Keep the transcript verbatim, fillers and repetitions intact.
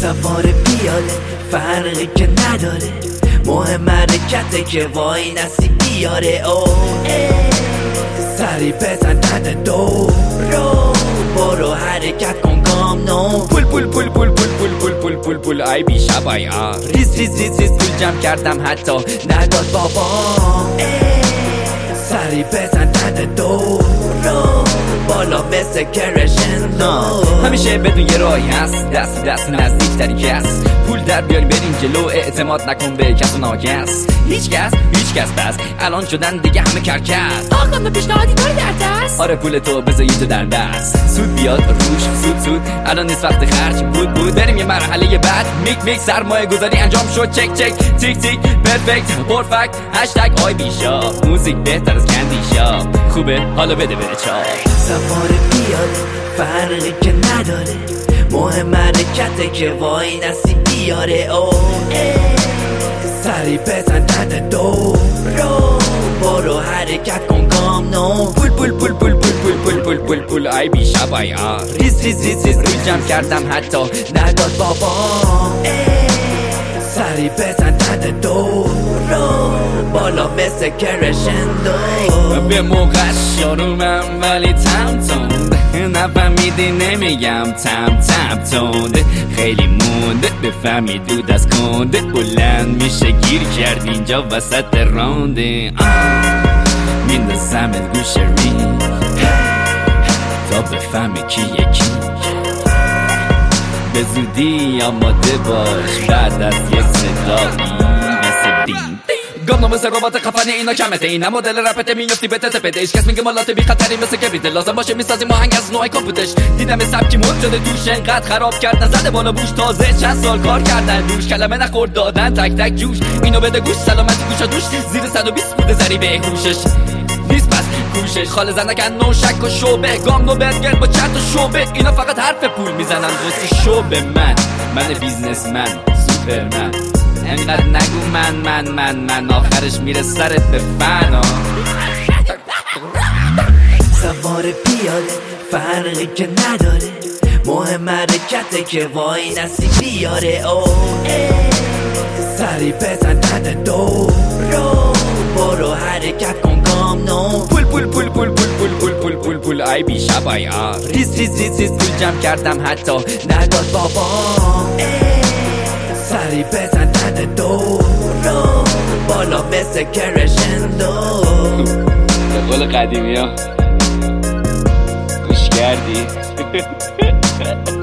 سوار پیاده فرقی که نداره، مهم حرکته که وای نسی بیاره. او سری بزن تن دو رو برو حرکت کن گام نو. پول پول پول پول پول پول پول پول پول پول ای بی شبای آ ریز ریز ریز ریز پول جمع کردم حتی نداد بابا. سری بزن تن دو رو بالا مثل کرشندو. همیشه بدون یه راهی هست، دست دست نزدیک تری کس. پول در بیاریم بریم جلو، اعتماد نکن به کس و ناکس. هیچ کس هیچ کس بس الان شدن دیگه همه کرکس. آقا به پیشنهادی داری در دست؟ آره پول تو بذاری تو در دست، سود بیاد روش سود سود. الان نیست وقت خرج بود بود، بریم یه مرحله بعد. میک میک سرمایه گذاری انجام شد، چک چک تیک تیک پرفکت پرفکت هشتگ آی بی شاپ. موزیک بهتر از کندی شاپ، خوبه حالا بده بره چاپ. سوار پیاده فرقی که نداره، مهم حرکته که وای نسی بیاره. او سری بزن تن دو رو برو حرکت کن گام نو. پول پول پول پول پول پول پول پول پول پول ای بی شبای آ ریز ریز ریز ریز پول جمع کردم حتی نداد بابا. سری بزن تن دو رو بالا مثل کرشندو. به موقع شرومم ولی تم تند، نفهمیدی نمیگم تم تم تند. خیلی مونده بفهمی دود از کنده، بلند میشه گیر کرد اینجا وسط رانده. میندازم گوش ری تا بفهمی کی یکی. به زودی آماده باش بعد از یه صدایی مثل بیم. گام مثل ربات خفنی اینا کمته، اینا مدل رپته میفتی به تته پده. ایش کس میگه مالات بی خطری مثل کبریده، لازم باشه میسازیم آهنگ از نوع کاپوتش. دیدم سبکی مد شده توش انقدر خراب کرد نزده بالا بوش، تازه چند سال کار کردن روش. کلمه نخورد دادن تک تک جوش، اینو بده گوش سلامتی گوشا دوش. زیر صد و بیست بوده زری به هوشش نیست پس کوشش. خال زنکن نو شک و شوبه، گام نو برگر با چند تا شوبه. اینا فقط حرف پول میزنن دوستی شوبه. من من بیزنسمن سوپرمن، انقدر نگو من من من من آخرش میره سرت به فنا. سوار پیاده فرقی که نداره، مهم حرکته که وای نسی بیاره. او سری بزن تن دو رو برو حرکت کن گام نو. پول پول پول پول پول پول پول پول پول پول ای بی شبای آ ریز ریز ریز ریز پول جمع کردم حتی نداد بابا. سری بزن تن دو رو بالا مثل کرشندو. به قول قدیمی ها گوش کردی؟